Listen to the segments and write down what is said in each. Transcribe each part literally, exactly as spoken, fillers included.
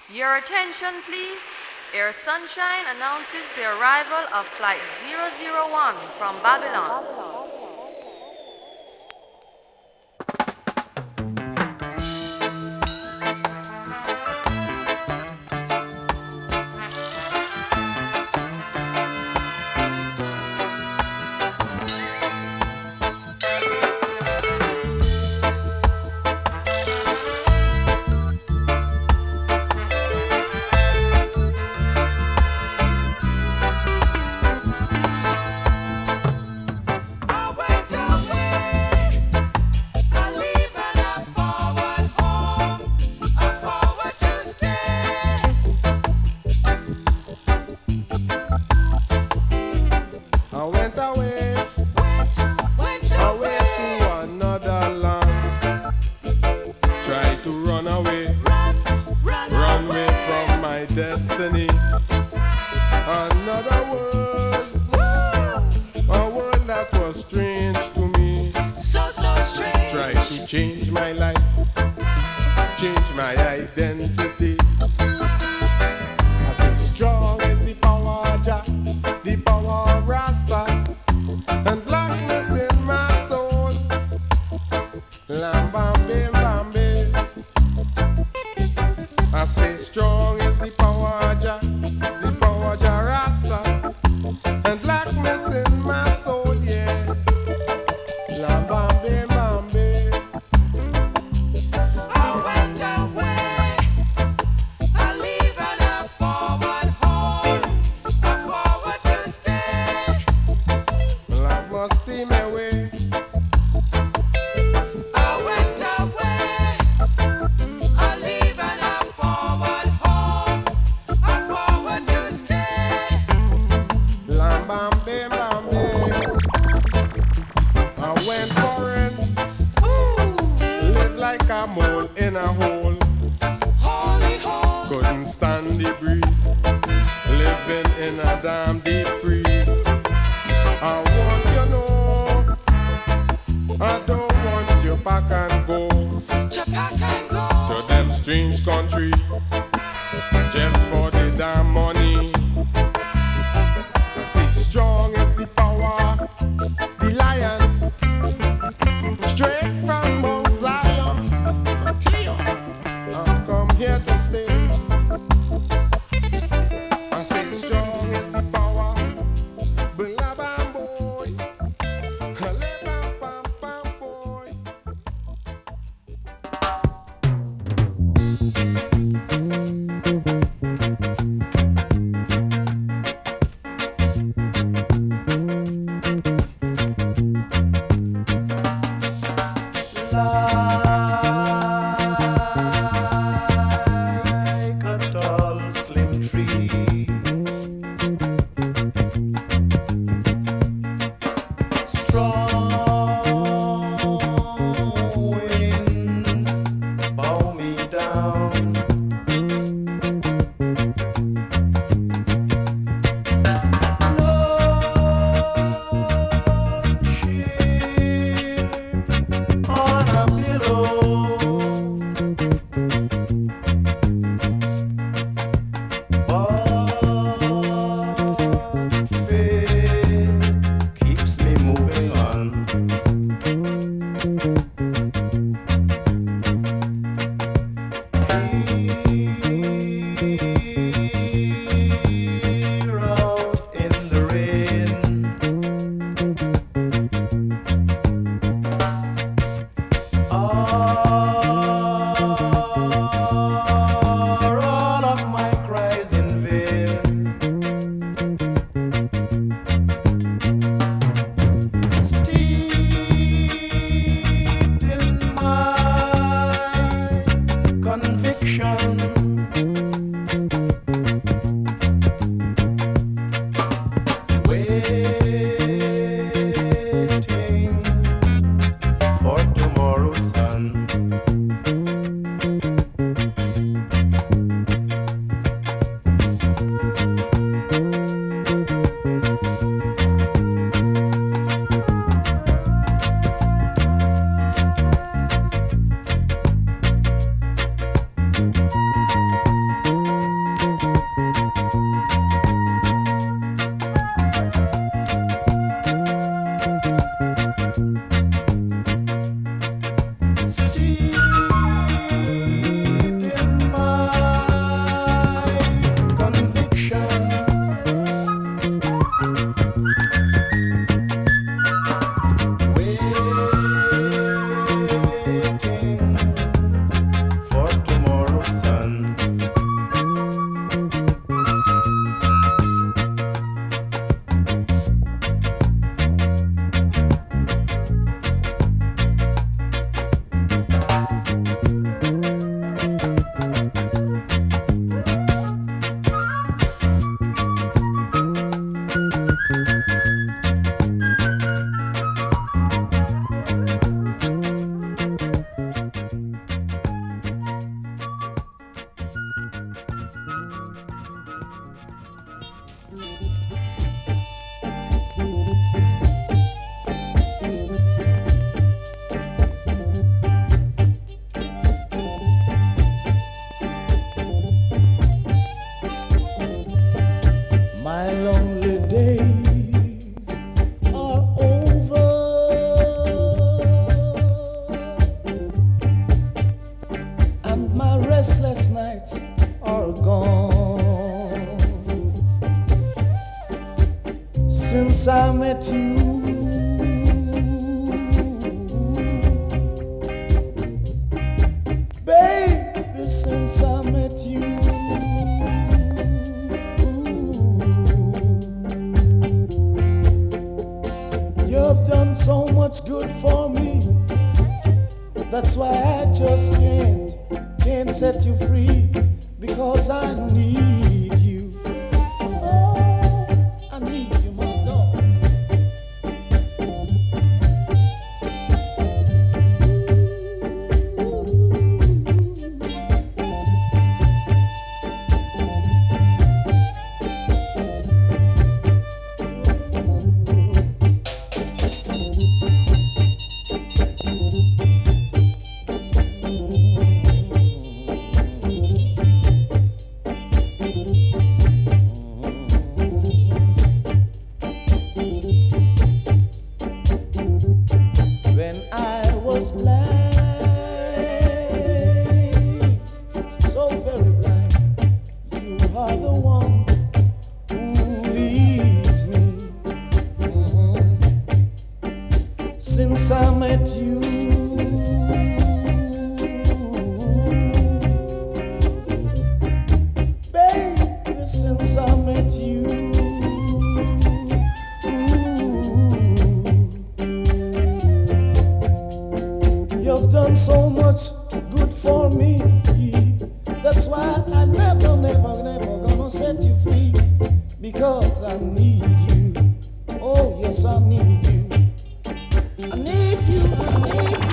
Your attention, please. Air Sunshine announces the arrival of Flight zero zero one from Babylon. Keeps me moving on. met you, baby, since I met you, you've done so much good for me. That's why I just can't, can't set you free, because I need you. Oh, I need you, my dog. Since I met you, baby, since I met you, you've done so much good for me. That's why I never, never, never gonna set you free, because I need you. Oh yes, I need you. I need you, I need you.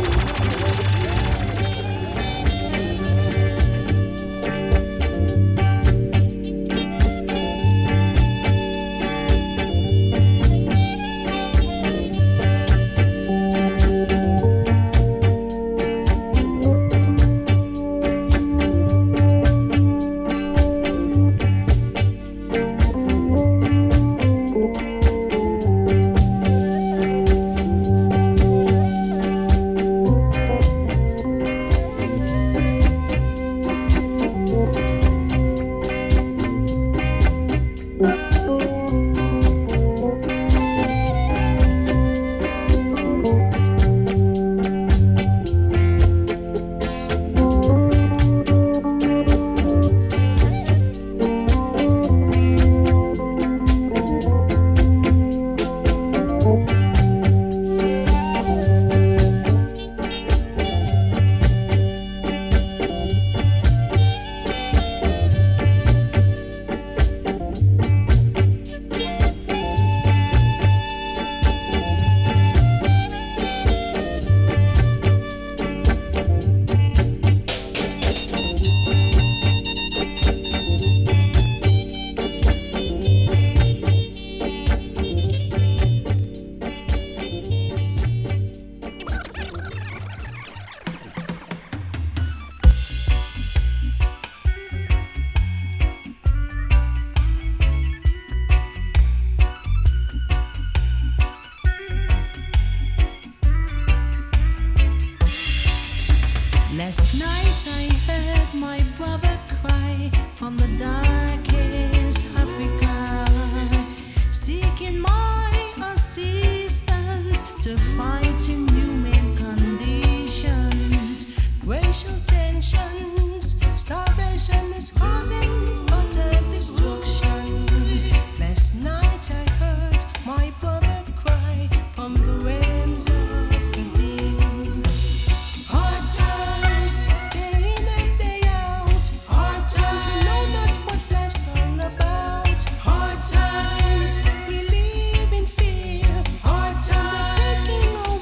Last night I heard my brother cry from the darkest Africa, seeking my assistance to fight in human conditions. Racial tensions, starvation is causing utter destruction. Last night I heard my brother cry from the realms of the deep. Hard times, day in and day out. Hard times, we know not what life's all about. Hard times, we live in fear. Hard times, they're taking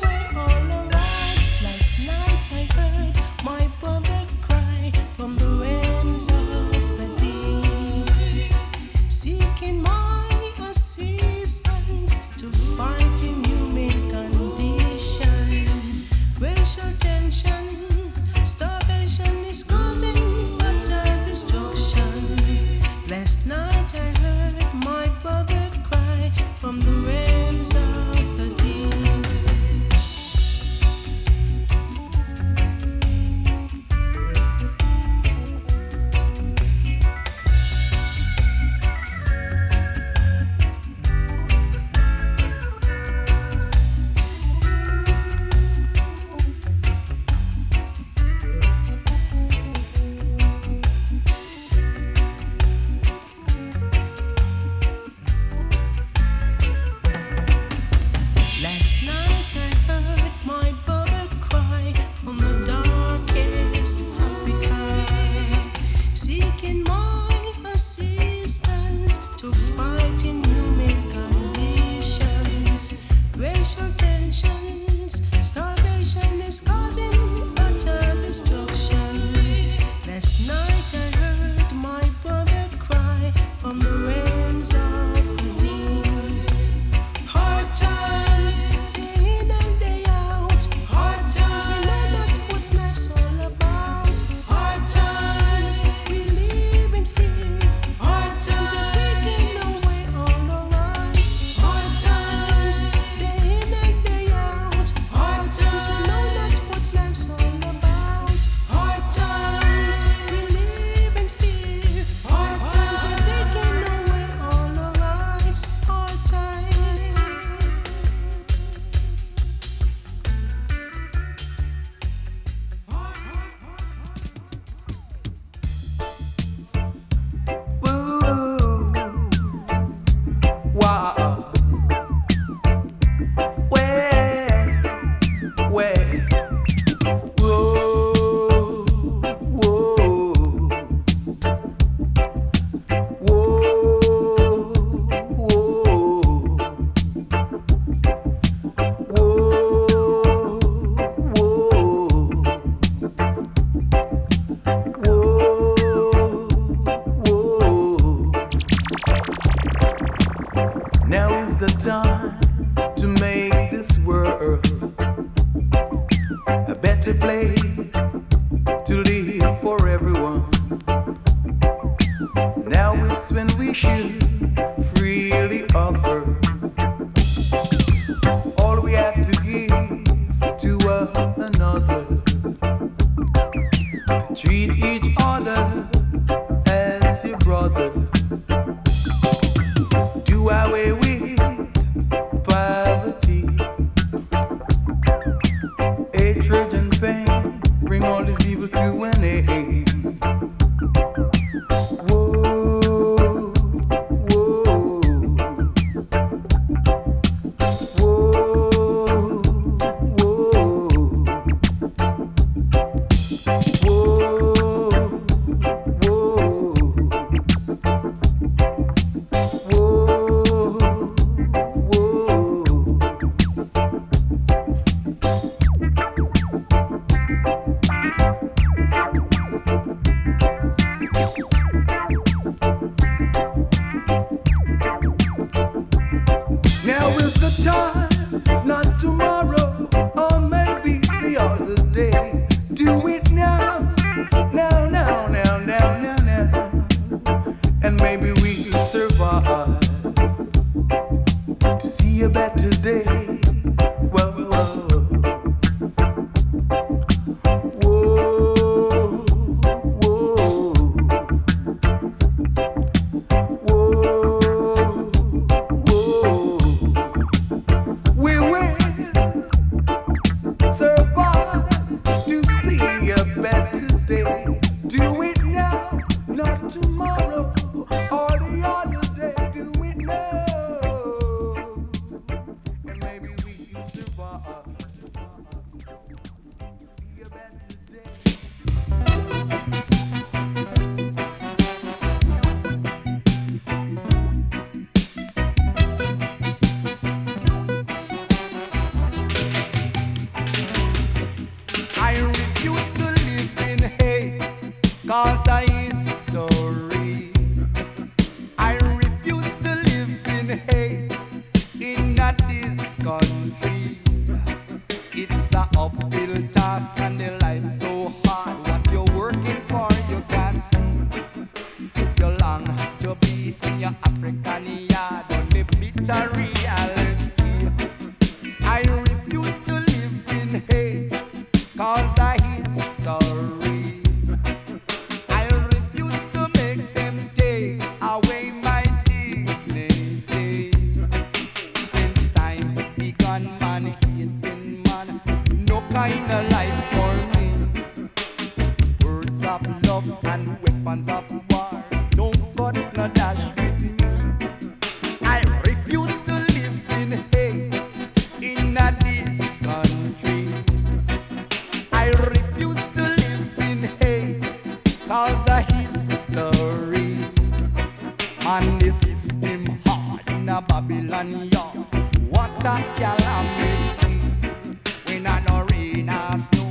It's a uphill task and the life so hard. What you're working for, you can't see. You long to be in your African yard, only bitter reality. I refuse to live in hate, cause a history. I refuse to make them take away my dignity. Since time begun, man hating man, no kind of life for me. Words of love and weapons of war don't got no dash with me. I refuse to live in hate in a this country. I refuse to live in hate cause a history. Man, the system hard in a Babylon yard. What a calamity. When I no rain or snow,